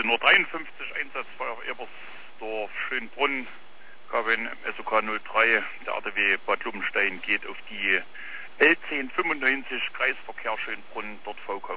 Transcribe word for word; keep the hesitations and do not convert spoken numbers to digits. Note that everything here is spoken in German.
nur dreiundfünfzig Einsatzfeuer Ebersdorf, Schönbrunn, K W N S O K null drei, der A D W Bad Lobenstein geht auf die L zehn fünfundneunzig, Kreisverkehr Schönbrunn, dort V K